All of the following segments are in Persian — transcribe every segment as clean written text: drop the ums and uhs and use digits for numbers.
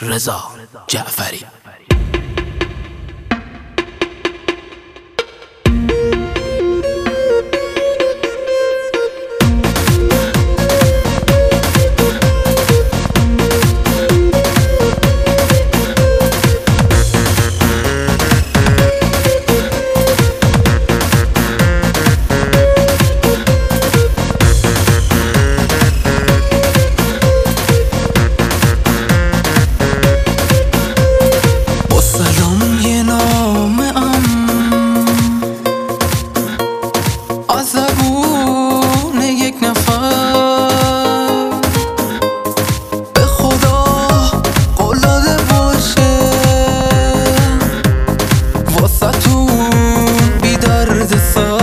رضا جعفری. زبون یک نفر به خدا قول داده باشه واسه‌تون بی درد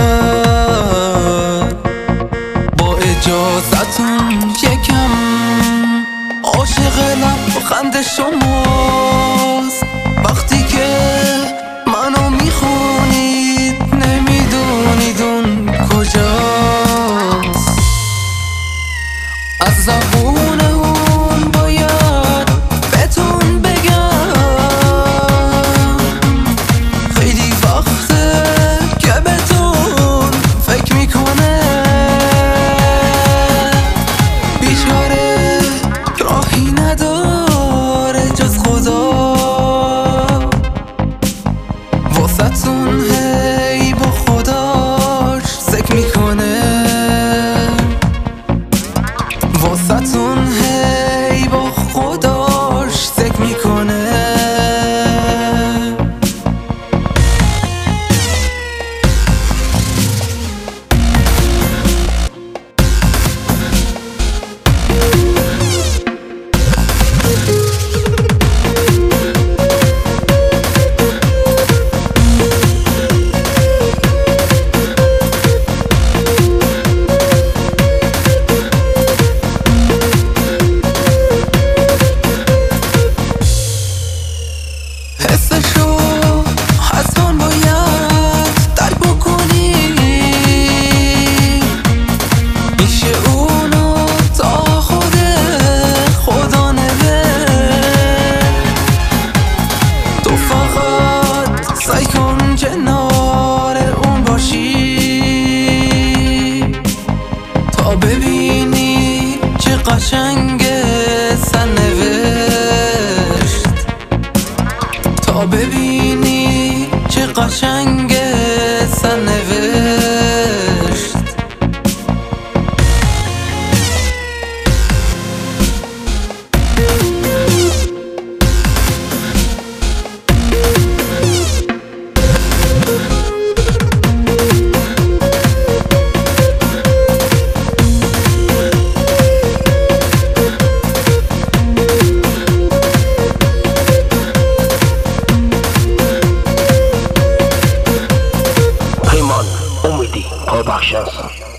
سر. با اجازتون یکم عاشق لبخند شماست. وقتی که منو میخونید نمیدونید اون کجاست. از زبون اون باید بهتون بگم خیلی وقته که بهتون فکر میکنه. بیچاره راهی نداره جز خدا. واسه‌تون هی با خداش ذکر میکنه. واسه‌تون هی با خداش ذکر میکنه. حسشو حتما باید درک بکنی. میشه اونو تا خدا نوشت. تو فقط سعی کن کنار اون باشی تا ببینی چه قشنگه سرنوشت. تا ببینی چه قشنگه سرنوشت. Productions.